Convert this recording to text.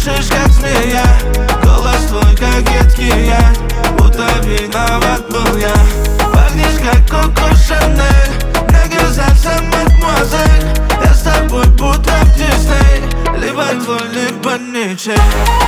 дышишь, как змея. Голос твой, как едкий яд, будто виноват был я. Пахнешь, как Коко Шанель, мне казаться, мадемуазель. Я с тобой будто в Дисней, либо твой, либо ничей.